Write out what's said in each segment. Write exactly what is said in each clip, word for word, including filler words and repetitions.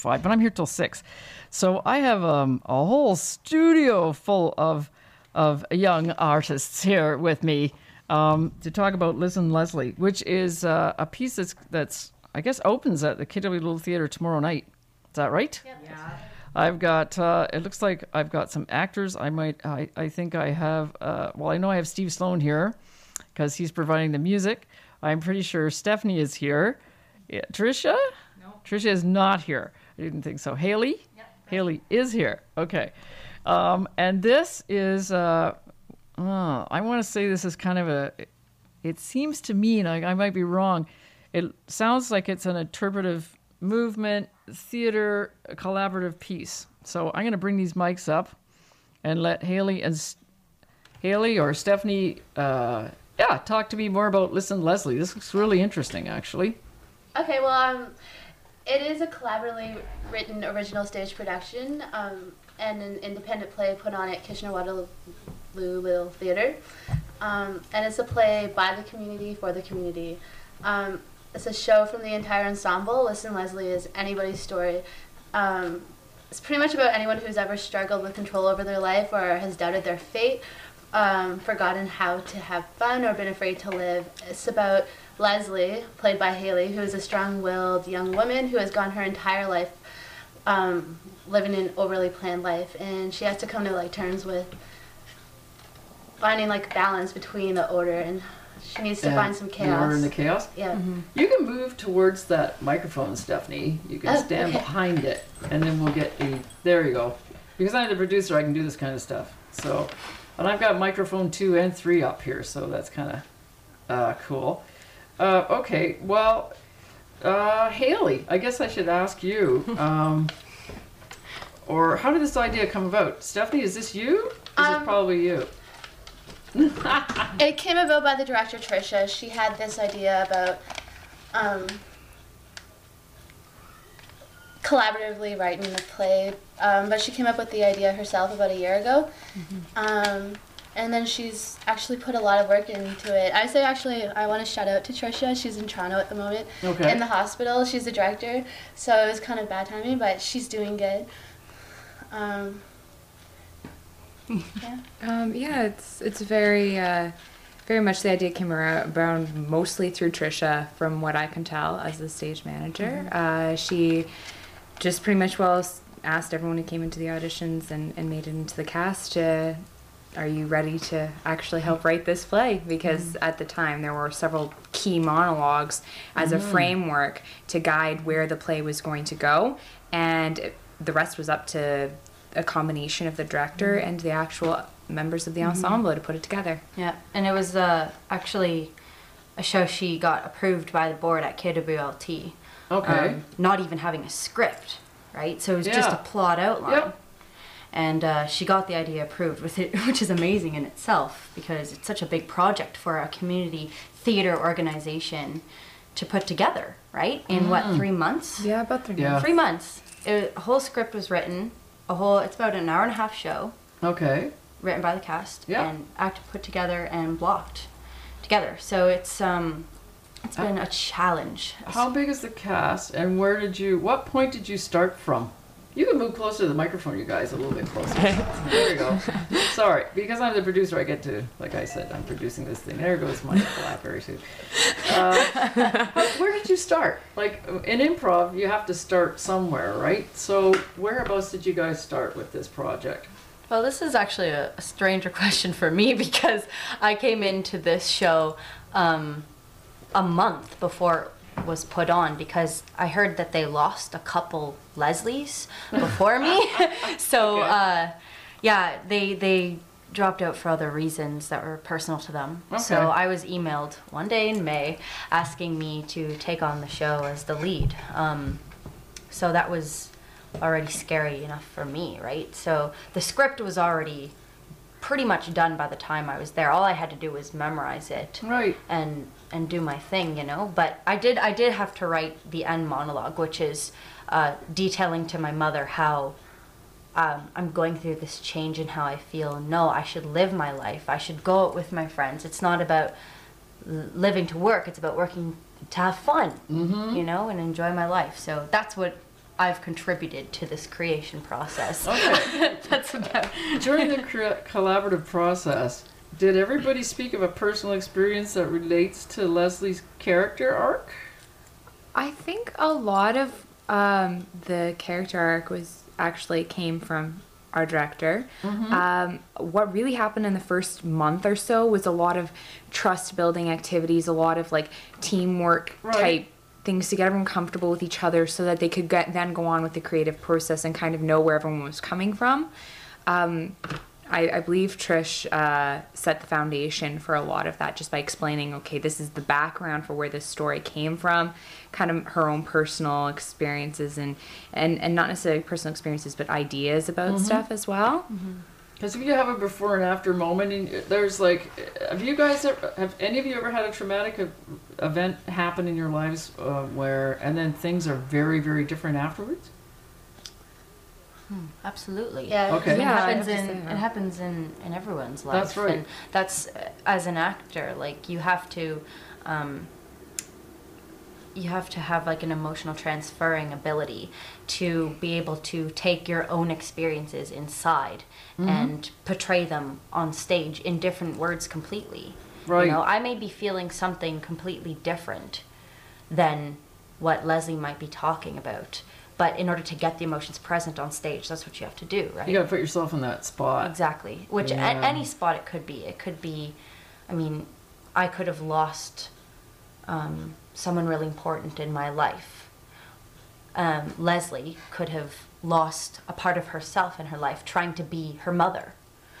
Five, but I'm here till six. So I have um, a whole studio full of of young artists here with me um, to talk about Listen Leslie, which is uh, a piece that's, that's, I guess, opens at the K W Little Theatre tomorrow night. Is that right? Yep. Yeah. I've got, uh, it looks like I've got some actors. I might, I, I think I have, uh, well, I know I have Steve Sloan here because he's providing the music. I'm pretty sure Stephanie is here. Yeah, Tricia? No. Tricia is not here. I didn't think so. Haley? Yep. Haley is here. Okay. Um, and this is, uh, uh, I want to say this is kind of a, it seems to me, and I, I might be wrong, it sounds like it's an interpretive movement, theater, collaborative piece. So I'm going to bring these mics up and let Haley and Haley or Stephanie, uh, yeah, talk to me more about Listen Leslie. This looks really interesting, actually. Okay, well, um, it is a collaboratively written original stage production um, and an independent play put on at Kitchener-Waterloo Little Theatre. Um, and it's a play by the community for the community. Um, it's a show from the entire ensemble. Listen Leslie is anybody's story. Um, it's pretty much about anyone who's ever struggled with control over their life or has doubted their fate, um, forgotten how to have fun, or been afraid to live. It's about Leslie, played by Haley, who is a strong-willed young woman who has gone her entire life um, living an overly planned life, and she has to come to like terms with finding like balance between the order, and she needs to And find some chaos. The order and the chaos? Yeah. Mm-hmm. You can move towards that microphone, Stephanie. You can Oh, stand okay. behind it, and then we'll get a, there you go. Because I'm the producer, I can do this kind of stuff. So, and I've got microphone two and three up here, so that's kind of uh, cool. Uh, okay, well, uh, Haley, I guess I should ask you, um, or how did this idea come about? Stephanie, is this you? Is Um, it probably you? It came about by the director, Tricia. She had this idea about um, collaboratively writing the play, um, but she came up with the idea herself about a year ago. Mm-hmm. um, and then she's actually put a lot of work into it. I say actually, I want to shout out to Tricia. She's in Toronto at the moment, Okay. in the hospital. She's the director, so it was kind of bad timing, but she's doing good. Um, yeah. Um, yeah, it's it's very uh, very much the idea came around, around mostly through Tricia, from what I can tell as the stage manager. Mm-hmm. Uh, she just pretty much well asked everyone who came into the auditions and, and made it into the cast to, are you ready to actually help write this play? Because mm-hmm. at the time there were several key monologues as mm-hmm. a framework to guide where the play was going to go, and the rest was up to a combination of the director mm-hmm. and the actual members of the ensemble mm-hmm. to put it together. Yeah, and it was uh, actually a show she got approved by the board at K W L T. Okay. Um, not even having a script, right? So it was Yeah. just a plot outline. Yep. And uh, she got the idea approved with it, which is amazing in itself because it's such a big project for a community theater organization to put together, right? In mm. what, three months? Yeah, about three Yeah. months. Three months. It, a whole script was written. A whole, it's about an hour and a half show. Okay. Written by the cast. Yeah. And acted, put together, and blocked together. So it's um, it's been a challenge. How big is the cast, and where did you, what point did you start from? You can move closer to the microphone, you guys, a little bit closer. There you go. Sorry, because I'm the producer, I get to, like I said, I'm producing this thing. There goes my BlackBerry suit. Uh, where did you start? Like, in improv, you have to start somewhere, right? So, whereabouts did you guys start with this project? Well, this is actually a, a stranger question for me because I came into this show um, a month before it was put on because I heard that they lost a couple Leslies before me. So, Okay. uh, yeah, they they dropped out for other reasons that were personal to them. Okay. So I was emailed one day in May asking me to take on the show as the lead. Um, so that was already scary enough for me, right? So the script was already pretty much done by the time I was there. All I had to do was memorize it Right. and and do my thing, you know. But I did I did have to write the end monologue, which is uh, detailing to my mother how um, I'm going through this change and how I feel. No, I should live my life. I should go out with my friends. It's not about l- living to work. It's about working to have fun, Mm-hmm. you know, and enjoy my life. So that's what I've contributed to this creation process. Okay. That's about. During the cr- collaborative process, did everybody speak of a personal experience that relates to Leslie's character arc? I think a lot of um, the character arc was actually came from our director. Mm-hmm. Um, what really happened in the first month or so was a lot of trust building activities, a lot of like teamwork Right. type things to get everyone comfortable with each other so that they could get, then go on with the creative process and kind of know where everyone was coming from. Um, I, I believe Trish uh, set the foundation for a lot of that just by explaining, okay, this is the background for where this story came from, kind of her own personal experiences and, and, and not necessarily personal experiences, but ideas about Mm-hmm. stuff as well. Because if you have a before and after moment, and there's like, have you guys ever, have any of you ever had a traumatic e- event happen in your lives uh, where, and then things are very, very different afterwards? Absolutely. Yeah. Okay. It Yeah, I happens have to in say it that. happens in, in everyone's life. That's right. And that's uh, as an actor, like you have to um, you have to have like an emotional transferring ability to be able to take your own experiences inside Mm-hmm. and portray them on stage in different words completely. Right. You know, I may be feeling something completely different than what Leslie might be talking about. But in order to get the emotions present on stage, that's what you have to do, right? You got to put yourself in that spot. Exactly. Which a- Yeah. any spot it could be. It could be, I mean, I could have lost um, someone really important in my life. Um, Leslie could have lost a part of herself in her life trying to be her mother.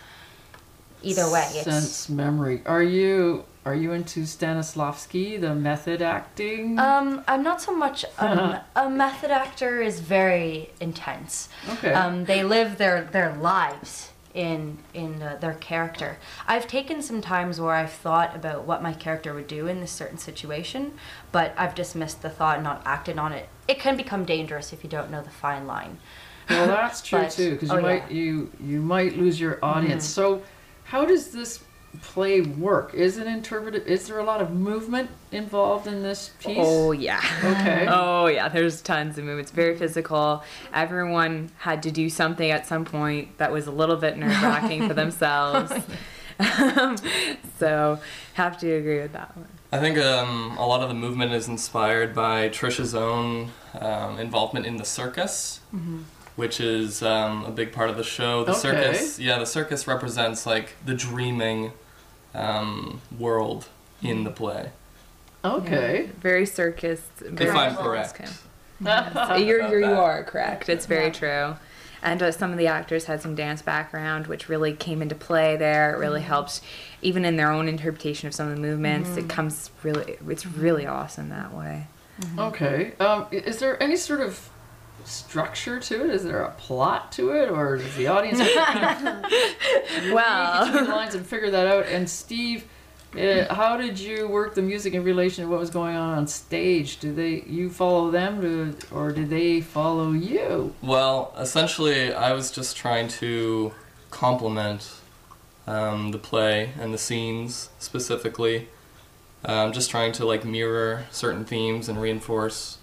Either way, it's Sense memory. Are you are you into Stanislavski, the method acting? Um, I'm not so much. Um, a method actor is very intense. Okay. Um, they live their their lives in in uh, their character. I've taken some times where I've thought about what my character would do in this certain situation, but I've dismissed the thought and not acted on it. It can become dangerous if you don't know the fine line. Well, that's true But- too, because you oh, might yeah. Mm-hmm. you you might lose your audience. So, how does this play work? Is it interpreted? Is there a lot of movement involved in this piece? Oh, yeah. Okay. Oh, yeah. There's tons of movements. Very physical. Everyone had to do something at some point that was a little bit nerve-wracking for themselves. Um, so, have to agree with that one. I think um, a lot of the movement is inspired by Trisha's own um, involvement in the circus, which is um, a big part of the show. The Okay. circus, yeah, the circus represents like the dreaming um, world in the play. Okay. Very circus. Very If I'm circus correct. kind of- You're, About you're, you that. are correct. It's very true. And uh, some of the actors had some dance background, which really came into play there. It really helped, even in their own interpretation of some of the movements. It comes really, it's really awesome that way. Okay. Um, i- is there any sort of structure to it? Is there a plot to it, or does the audience have to kind of read Well, between the lines and figure that out? And Steve, uh, how did you work the music in relation to what was going on on stage? Did they you follow them, to, or did they follow you? Well, essentially, I was just trying to complement um, the play and the scenes specifically. Um, just trying to like mirror certain themes and reinforce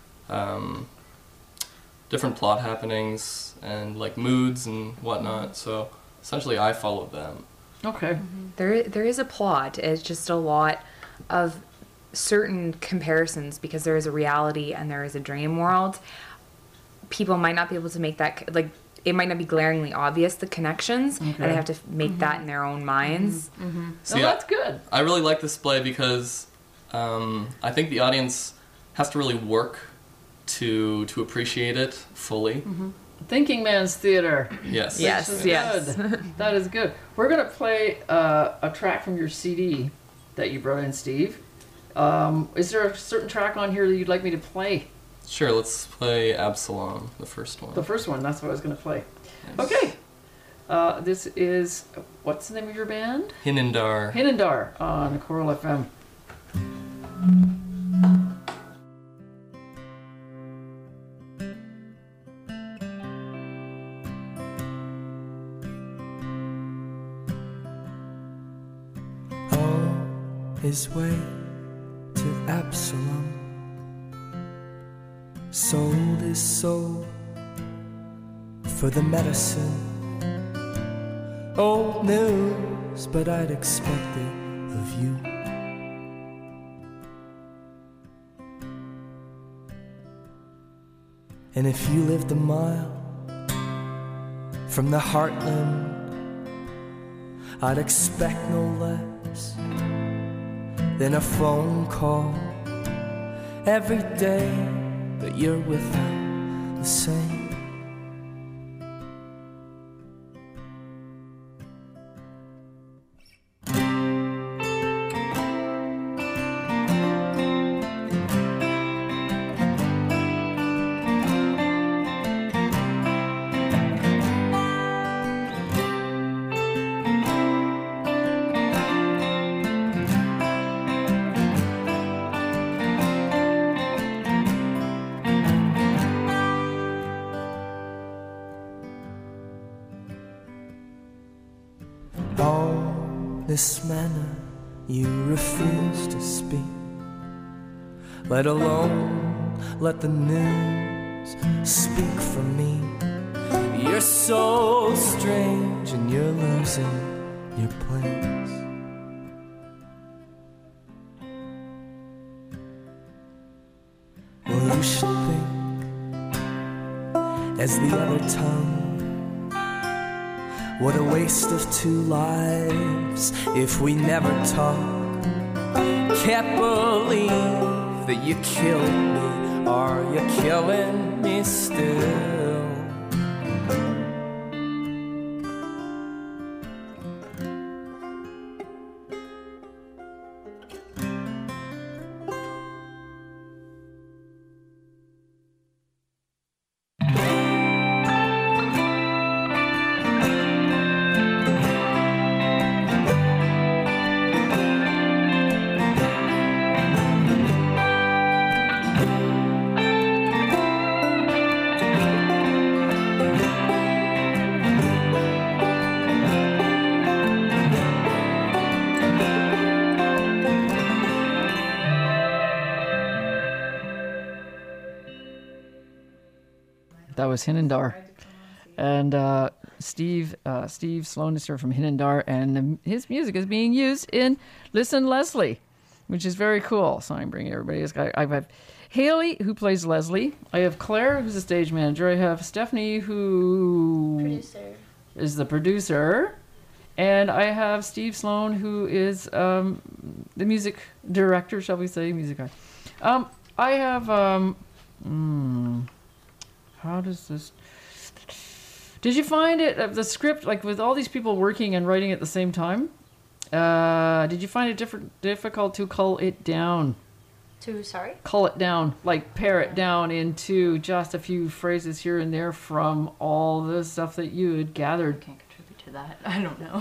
um, different plot happenings and like moods and whatnot. So essentially, I followed them. Okay. there there is a plot. It's just a lot of certain comparisons because there is a reality and there is a dream world. People might not be able to make that, like, it might not be glaringly obvious, the connections, and Okay. they have to make that in their own minds. See, no, I- that's good. I really like this play because um, I think the audience has to really work to to appreciate it fully. Thinking Man's Theater. Yes. Yes, This is yes. good. That is good. We're gonna play uh, a track from your C D that you brought in, Steve. Um, is there a certain track on here that you'd like me to play? Sure, let's play Absalom, the first one. The first one. That's what I was gonna play. Yes. Okay. Uh, this is what's the name of your band? Hinendar. Hinendar on Coral F M. His way to Absalom, sold his soul for the medicine. Old news, but I'd expect it of you. And if you lived a mile from the heartland, I'd expect no less than a phone call every day that you're without the same. This manner you refuse to speak, let alone let the news speak for me. You're so strange and you're losing your place. Well, you should think as the other tongue, what a waste of two lives if we never talk. Can't believe that you killed me. Are you killing me still? That was Hinandar. And uh, Steve uh, Steve Slonister from Hinandar, and um, his music is being used in Listen Leslie, which is very cool. So I'm bringing everybody. I, I have Haley, who plays Leslie. I have Claire, who's the stage manager. I have Stephanie, who Producer. is the producer. And I have Steve Sloan, who is um, the music director, shall we say, music guy. Um, I have... Um, hmm, how does this... Did you find it, uh, the script, like with all these people working and writing at the same time, uh, did you find it different, difficult to cull it down? To, sorry? Cull it down, like pare it down into just a few phrases here and there from all the stuff that you had gathered? I can't contribute to that. I don't know.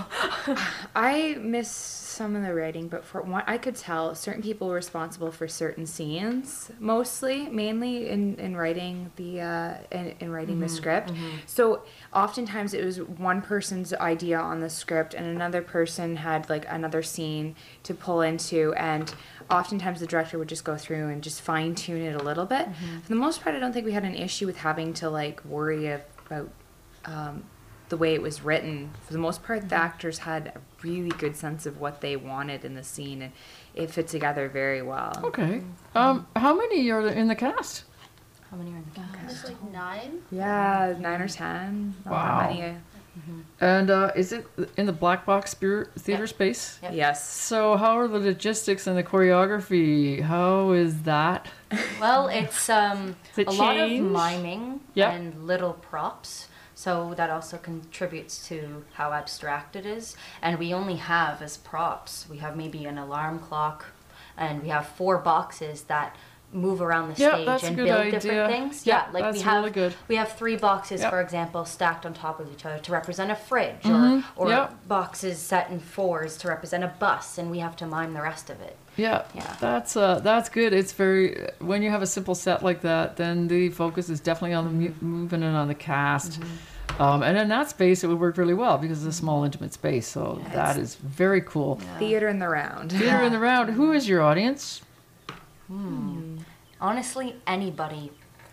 I miss some of the writing, but for one, I could tell certain people were responsible for certain scenes, mostly, mainly in, in writing the uh, in, in writing mm-hmm, the script. Mm-hmm. So oftentimes it was one person's idea on the script, and another person had like another scene to pull into, and oftentimes the director would just go through and just fine tune it a little bit. Mm-hmm. For the most part, I don't think we had an issue with having to like worry about um, the way it was written. For the most part, mm-hmm. the actors had a really good sense of what they wanted in the scene, and it fit together very well. Okay. Mm-hmm. Um, how many are there in the cast? How many are in the cast? There's like nine. Yeah, nine or ten. Not wow. that many. Mm-hmm. And uh, is it in the Black Box Theater yep. space? Yep. Yes. So how are the logistics and the choreography? How is that? Well, it's um, it a change? lot of miming yep. and little props. So that also contributes to how abstract it is. And we only have as props, we have maybe an alarm clock, and we have four boxes that move around the yeah, stage that's and a good build idea. different things. Yeah, yeah, like that's we have really good. we have three boxes, yep. for example, stacked on top of each other to represent a fridge, mm-hmm. or or yep. boxes set in fours to represent a bus, and we have to mime the rest of it. Yeah, yeah. that's uh, that's good. It's very, when you have a simple set like that, then the focus is definitely on the mu- movement and on the cast. Mm-hmm. Um, and in that space, it would work really well because it's a small, intimate space. So yeah, that is very cool. Yeah. Theater in the round. Theater yeah. in the round. Who is your audience? Hmm. Honestly, anybody.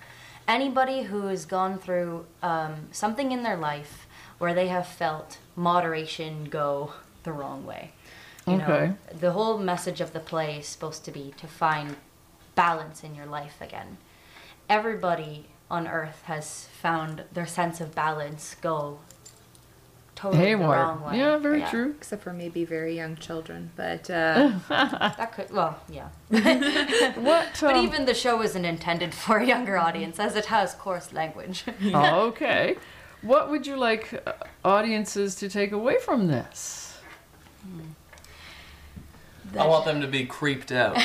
anybody who has gone through um, something in their life where they have felt moderation go the wrong way. You Okay. know, the whole message of the play is supposed to be to find balance in your life again. Everybody on earth has found their sense of balance go totally the Haywire. wrong way. Yeah, very true. Except for maybe very young children, but uh, That could, well, yeah. What? But um, even the show isn't intended for a younger audience, as it has coarse language. Oh, okay. What would you like uh, audiences to take away from this? I want them to be creeped out.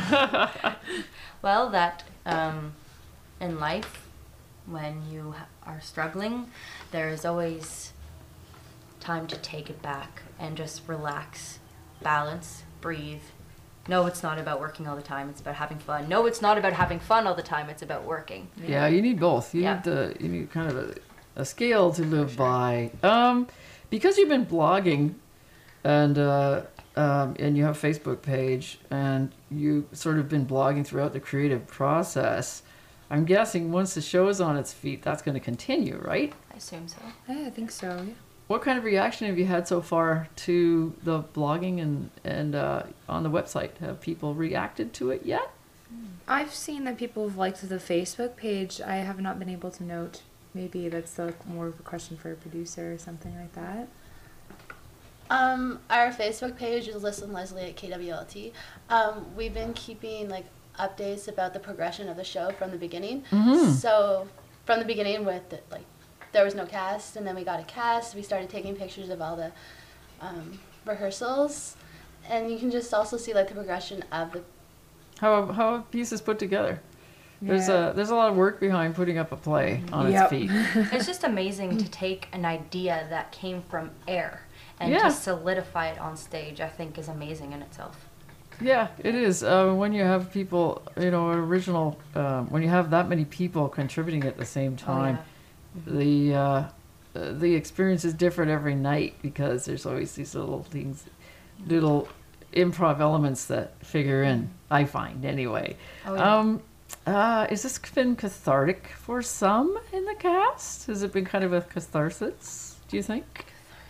Well, that um, in life, when you ha- are struggling, there is always time to take it back and just relax, balance, breathe. No, it's not about working all the time. It's about having fun. No, it's not about having fun all the time. It's about working. Yeah, you need both. You Yeah. need the you need kind of a, a scale to live by. Um, because you've been blogging, and uh, um, and you have a Facebook page, and you sort of been blogging throughout the creative process. I'm guessing once the show is on its feet, that's going to continue, right? I assume so. yeah, I think so. Yeah. What kind of reaction have you had so far to the blogging and and uh, on the website? Have people reacted to it yet? I've seen that people have liked the Facebook page. I have not been able to note. Maybe that's like more of a question for a producer or something like that. Um, our Facebook page is Listen Leslie at K W L T. Um, we've been keeping like updates about the progression of the show from the beginning. Mhm. So from the beginning with the, like there was no cast, and then we got a cast. We started taking pictures of all the um, rehearsals, and you can just also see like the progression of the. How how are pieces put together? There's Yeah. a there's a lot of work behind putting up a play on Yep. its feet. It's just amazing to take an idea that came from air and Yeah. to solidify it on stage, I think is amazing in itself. Yeah, it is. Uh, when you have people, you know, original. Um, when you have that many people contributing at the same time, the uh, uh, the experience is different every night because there's always these little things, little improv elements that figure in. I find anyway. Oh, yeah. Um, uh, has this been cathartic for some in the cast? Has it been kind of a catharsis? Do you think?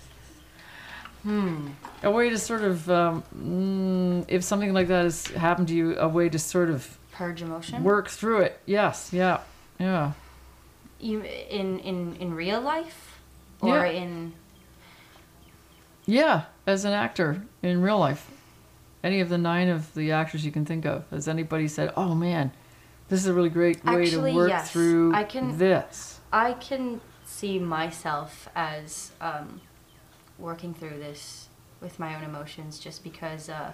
Hmm. A way to sort of, um, mm, if something like that has happened to you, a way to sort of Purge emotion. work through it. Yes, yeah, yeah. You in in in real life, or Yeah. in Yeah, as an actor in real life. Any of the nine of the actors you can think of, has anybody said, oh man, this is a really great way Actually, to work yes. through I can- this? I can see myself as um, working through this with my own emotions, just because uh,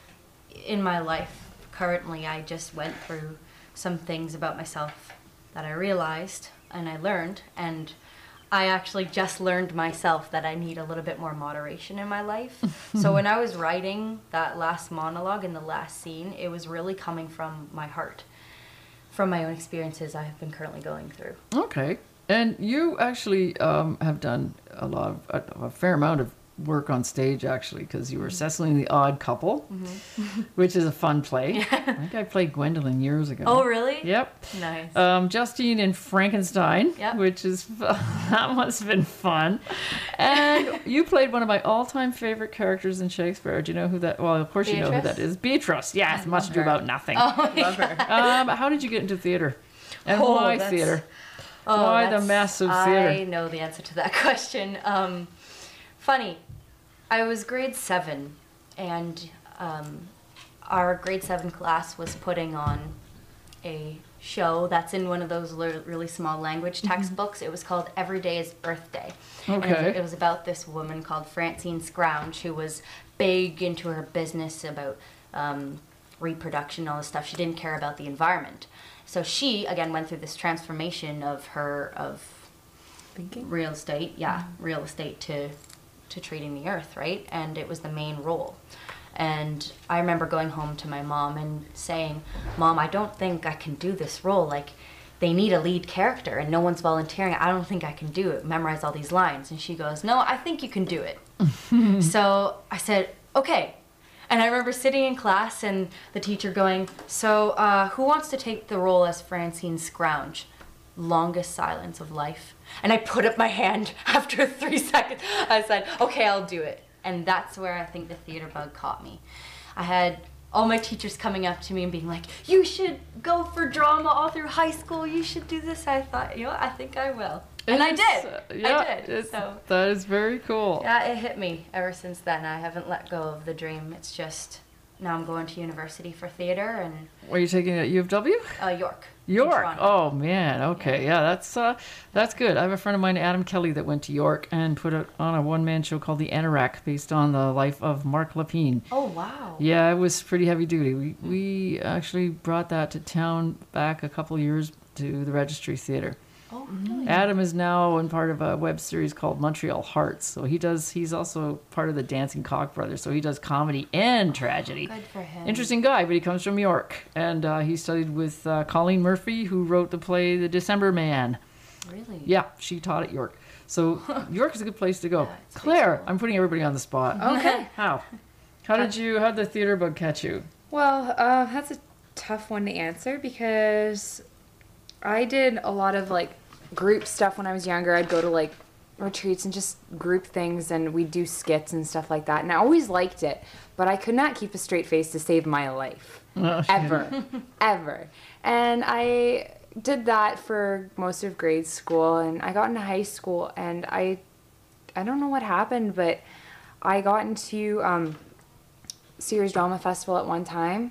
in my life currently I just went through some things about myself that I realized and I learned, and I actually just learned myself that I need a little bit more moderation in my life. So when I was writing that last monologue in the last scene, it was really coming from my heart, from my own experiences I have been currently going through. Okay. And you actually um, have done a lot of, a, a fair amount of work on stage, actually, because you were Cecily and the Odd Couple, which is a fun play. I think I played Gwendolyn years ago. Oh, really? Yep. Nice. Um, Justine in Frankenstein, Yep. which is that must have been fun. And you played one of my all-time favorite characters in Shakespeare. Do you know who that? Well, of course you know who Beatrice? that is. Beatrice. Yes, I much love ado her. about nothing. Oh, yeah. Um, how did you get into theater? And Oh, why that's- theater? Oh, Why the that's- mess of I theater? know the answer to that question. Um, funny, I was grade seven, and um, our grade seven class was putting on a show that's in one of those li- really small language textbooks. It was called Every Day is Birthday. And it was- Okay. it was about this woman called Francine Scrounge, who was big into her business about um, reproduction, all this stuff. She didn't care about the environment. So she, again, went through this transformation of her, of Thinking? real estate, yeah, real estate to to treating the earth, right? And it was the main role. And I remember going home to my mom and saying, Mom, I don't think I can do this role. Like, they need a lead character and no one's volunteering. I don't think I can do it, memorize all these lines. And she goes, no, I think you can do it. So I said, okay. And I remember sitting in class and the teacher going, so uh, who wants to take the role as Francine Scrounge? longest silence of life. And I put up my hand after three seconds. I said, okay, I'll do it. And that's where I think the theater bug caught me. I had all my teachers coming up to me and being like, you should go for drama all through high school. You should do this. I thought, you know, I think I will. And I It's, did. uh, yeah, I did. it's- So that is very cool. yeah, it hit me ever since then. I haven't let go of the dream. It's just now I'm going to university for theater and What are you taking at U of W? uh, York. in York. Toronto. Oh man. Okay. Yeah, that's uh, that's good. I have a friend of mine, Adam Kelly, that went to York and put it on a one-man show called The Anorak, based on the life of Mark Lapine. Oh wow. Yeah, it was pretty heavy duty. We we actually brought that to town back a couple years to the Registry Theatre. Oh really? Adam is now in part of a web series called Montreal Hearts. So he does. He's also part of the Dancing Cock Brothers. So he does comedy and tragedy. Good for him. Interesting guy, but he comes from York, and uh, he studied with uh, Colleen Murphy, who wrote the play The December Man. Really? Yeah, she taught at York. So York is a good place to go. Yeah, it's Claire, baseball. I'm putting everybody on the spot. Okay. How? How did you? How did the theater bug catch you? Well, uh, that's a tough one to answer because I did a lot of like group stuff when I was younger. I'd go to like retreats and just group things, and we'd do skits and stuff like that. And I always liked it, but I could not keep a straight face to save my life. Ever. Ever. And I did that for most of grade school, and I got into high school, and I I don't know what happened, but I got into um, Sears Drama Festival at one time.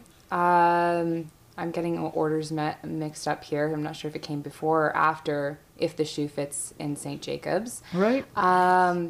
Um, I'm getting orders met, mixed up here. I'm not sure if it came before or after If the Shoe Fits in Saint Jacobs. Right. Um,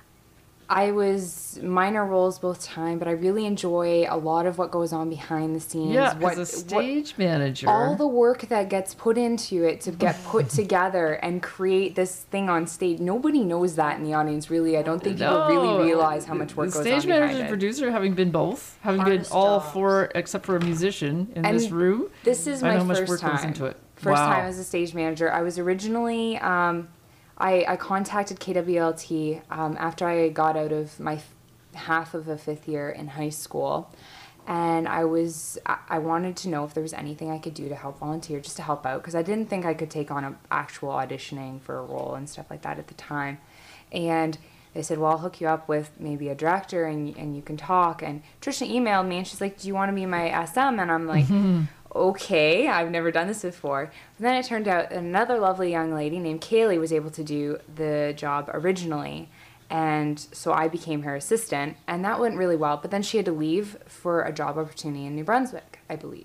I was minor roles both time, but I really enjoy a lot of what goes on behind the scenes. Yeah, what, as a what- stage manager. all the work that gets put into it to get put together and create this thing on stage. Nobody knows that in the audience, really. I don't think people No, really realize how much work the goes stage on manager behind and it. producer, having been both, having Hardest been all jobs. four except for a musician in And this room. This is I my know how much first work time. goes into it. First Wow. time as a stage manager. I was originally, um, I, I contacted K W L T um, after I got out of my f- half of a fifth year in high school. And I was, I I wanted to know if there was anything I could do to help volunteer, just to help out, because I didn't think I could take on a actual auditioning for a role and stuff like that at the time. And they said, well, I'll hook you up with maybe a director and, and you can talk. And Trisha emailed me and she's like, do you want to be my S M? And I'm like, okay, I've never done this before. And then it turned out another lovely young lady named Kaylee was able to do the job originally. And so I became her assistant, and that went really well. But then she had to leave for a job opportunity in New Brunswick, I believe.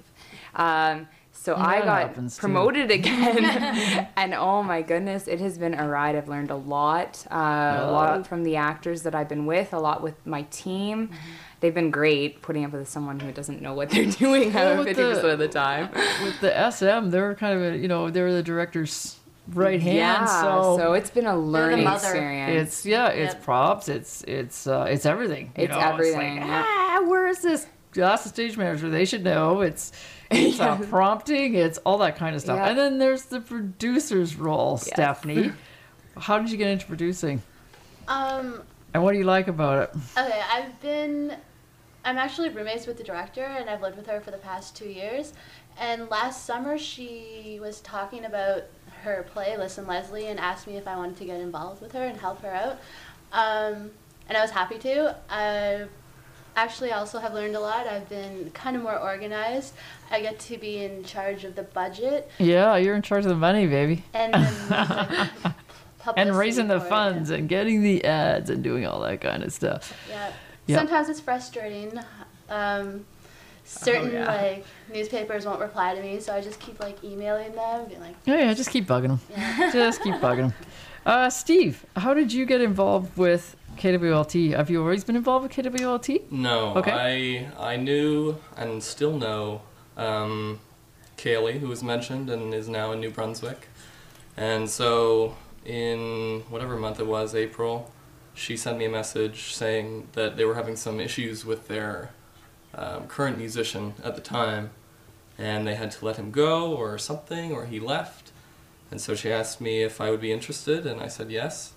Um, so I That got happens, too. promoted again. And oh my goodness, it has been a ride. I've learned a lot. Uh, a lot from the actors that I've been with, a lot with my team. They've been great, putting up with someone who doesn't know what they're doing Well, uh, with fifty percent the- of the time. With the S M, they're kind of a, you know, they're the director's right hand. Yeah, so, so it's been a learning mother. experience. it's yeah, it's Yep. props, it's it's uh, it's everything. you It's know? everything, It's like, yeah. ah, where is this? That's the stage manager. They should know. It's it's uh, prompting. It's all that kind of stuff. Yeah. And then there's the producer's role, Stephanie. How did you get into producing? Um, And what do you like about it? okay, I've been, I'm actually roommates with the director, and I've lived with her for the past two years. And last summer, she was talking about her play, Listen Leslie, and asked me if I wanted to get involved with her and help her out. Um, and I was happy to. I actually also have learned a lot. I've been kind of more organized. I get to be in charge of the budget Yeah, you're in charge of the money, baby. and then like, And publicity raising the for it. funds and getting the ads and doing all that kind of stuff. Yeah. Yeah. Sometimes it's frustrating. Um, certain yeah. like newspapers won't reply to me, so I just keep like emailing them, being like, Yeah, yeah, just keep bugging them. yeah. Just keep bugging them. Uh, Steve, how did you get involved with K W L T? Have you always been involved with K W L T? No, Okay. I I knew and still know um, Kaylee, who was mentioned and is now in New Brunswick. And so in whatever month it was, April, she sent me a message saying that they were having some issues with their um, current musician at the time, and they had to let him go or something, or he left. And so she asked me if I would be interested, and I said yes.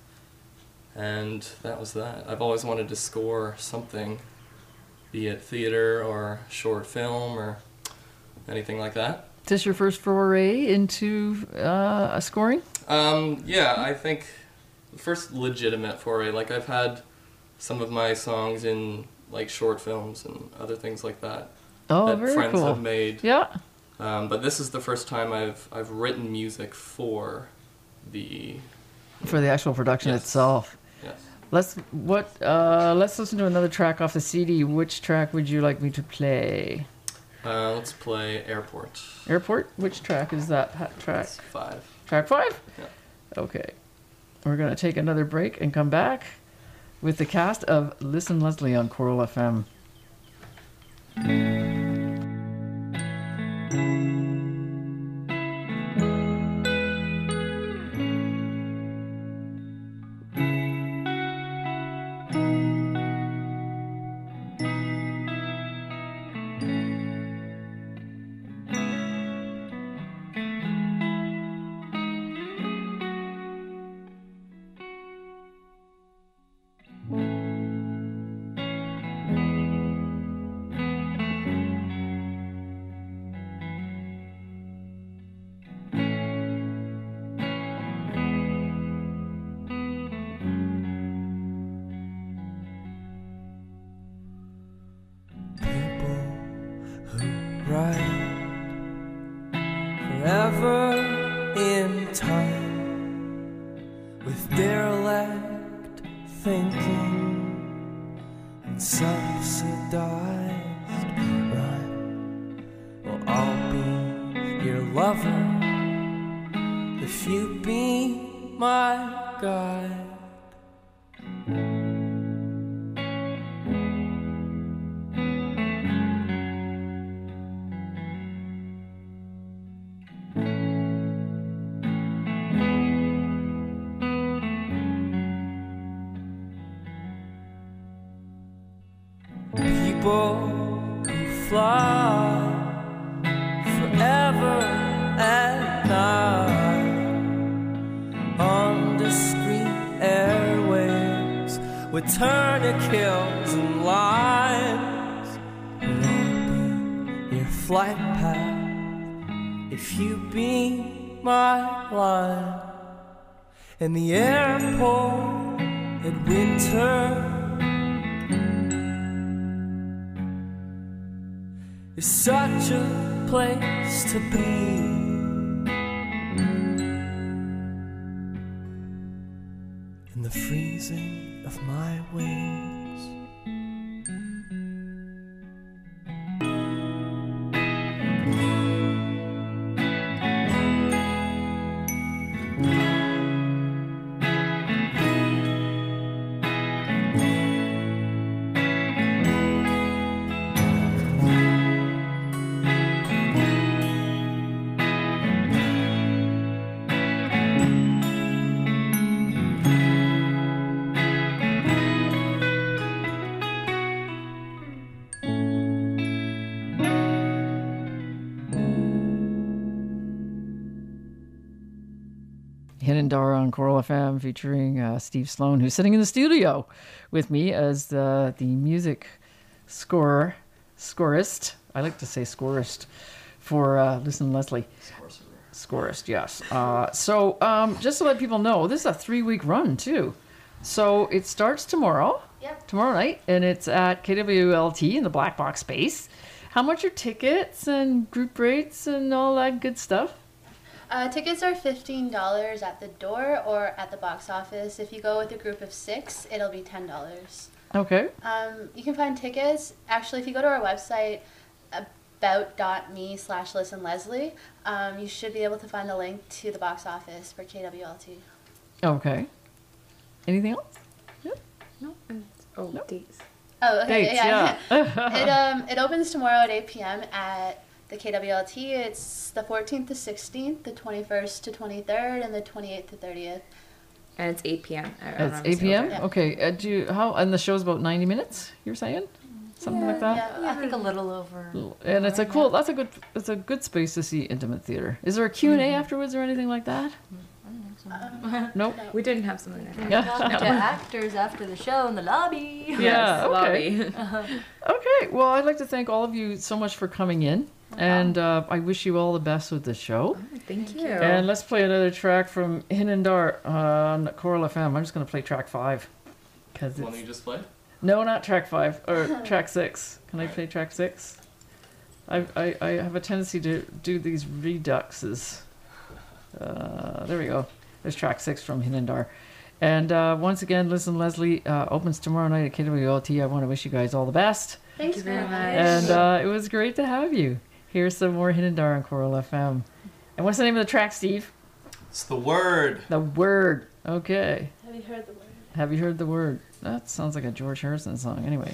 And that was that. I've always wanted to score something, be it theater or short film or anything like that. Is this your first foray into uh, scoring? Um, yeah, I think the first legitimate foray. Like I've had some of my songs in like short films and other things like that Oh, that very friends cool. have made. Yeah. Um, but this is the first time I've I've written music for the For the actual production Yes. itself. yes. Let's what? Uh, let's listen to another track off the C D. Which track would you like me to play? Uh, let's play Airport Airport. Which track is that ha- track? five. Track five. Yeah. Okay. We're gonna take another break and come back with the cast of Listen Leslie on Coral F M. People who ride forever in time with derelict thinking and subsidized rhyme. Well, I'll be your lover if you be my guide. People who fly forever at night on discreet airwaves with tourniquets and lines. And I'll be your flight path if you be my line. In the airport in winter is such a place to be. In the freezing of my wings. Hidden Dara on Coral F M featuring uh, Steve Sloan, who's sitting in the studio with me as the, the music scorer, scorist. I like to say scorist for uh, Listen Leslie. Scorist, yes. Uh, so um, just to let people know, this is a three-week run, too. So it starts tomorrow, Yep. tomorrow night, and it's at K W L T in the Black Box Space. How much are tickets and group rates and all that good stuff? Uh, tickets are fifteen dollars at the door or at the box office. If you go with a group of six, it'll be ten dollars. Okay. Um, you can find tickets. Actually, if you go to our website, about.me slash listen Leslie, um, you should be able to find a link to the box office for K W L T. Okay. Anything else? No. it's- Oh, dates. Oh, okay. Dates, yeah. yeah. it um it opens tomorrow at eight p.m. at the K W L T. It's the fourteenth to sixteenth, the twenty-first to twenty-third, and the twenty-eighth to thirtieth. And it's eight p.m. I- I don't It's have a eight p.m. single Yeah. Okay. Uh, do you, how and the show's about ninety minutes? You're saying something like that. Yeah, I think a little over. And it's a cool. That's a good. It's a good space to see intimate theater. Is there a Q and A afterwards or anything like that? Um, Nope. time. We didn't have something like that. Yeah. Talking to actors after the show in the lobby. Yeah. Yes, Okay. lobby. Okay. Well, I'd like to thank all of you so much for coming in And uh, I wish you all the best with the show. Thank you. And let's play another track from Hinendar on Coral F M. I'm just going to play track five. Cause The one it's... you just played? No, not track five, or track six. Can I play track six? I, I, I have a tendency to do these reduxes. Uh, there we go. There's track six from Hinendar. And uh, once again, Listen Leslie uh, opens tomorrow night at K W L T. I want to wish you guys all the best. Thanks you very very much. much. And uh, it was great to have you. Here's some more Hinendar on Coral F M. And what's the name of the track, Steve? It's The Word. The Word. Okay. Have you heard the word? Have you heard the word? That sounds like a George Harrison song. Anyway.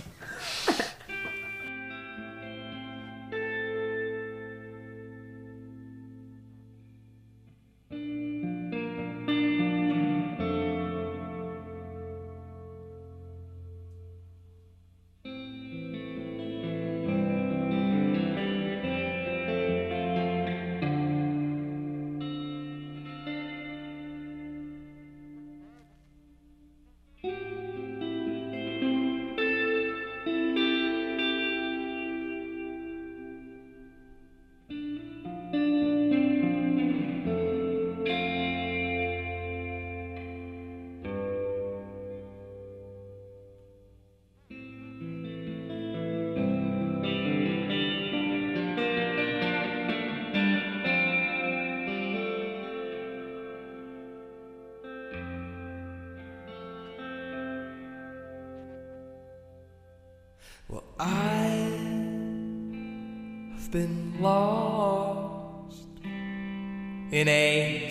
Well, I've been lost in a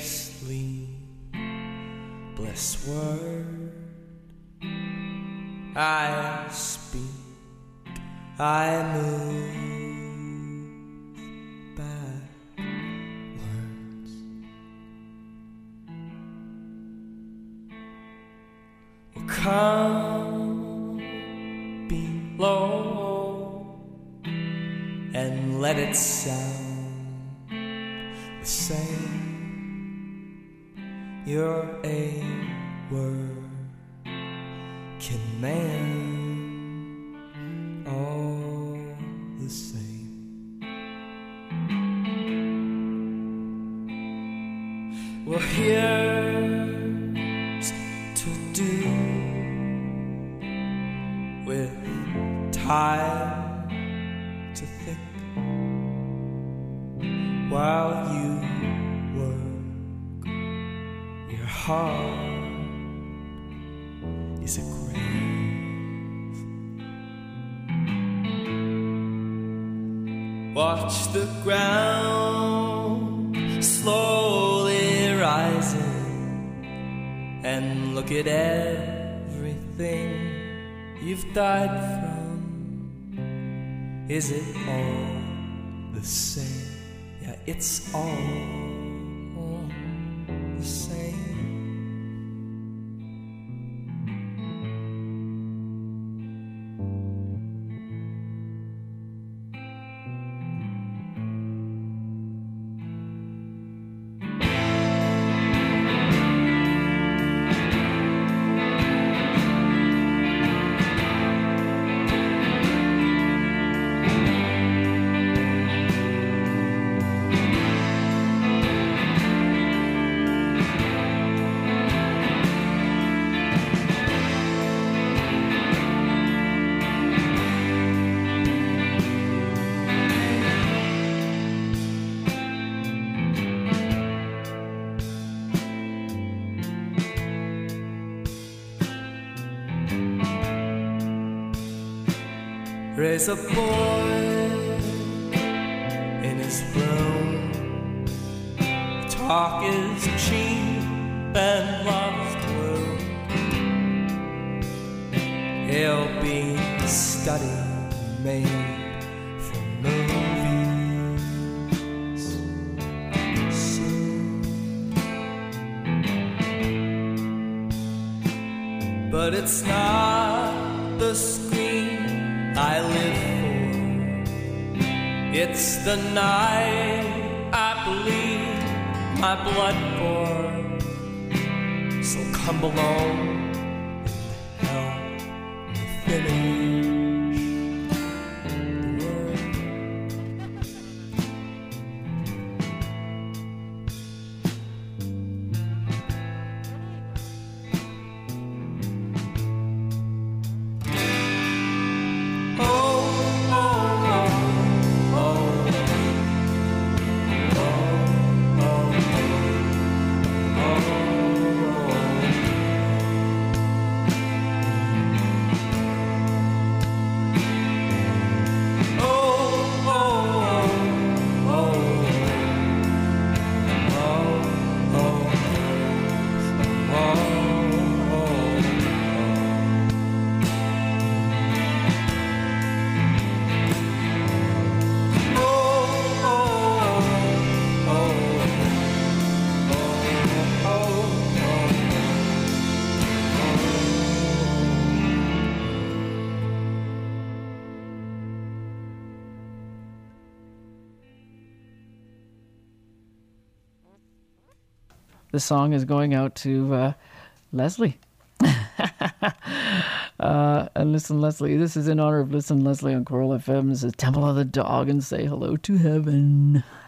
sleepless word. I speak, I move backwards. Well, come below and let it sound the same. You're a working man, all the same. Well, here's to do with time to think while you work. Your heart is a grave. Watch the ground slowly rising and look at everything you've died from. Is it all the same? Yeah, it's all the same. Raise a boy in his room. Talk is cheap and love's blue. He'll be a study made for movies soon. But it's not the screen I live for. It's the night I bleed my blood for. So come along and help me finish the word. the song is going out to uh, Leslie. uh, and listen, Leslie, this is in honor of Listen Leslie on Coral F M. This is Temple of the Dog, and say hello to heaven.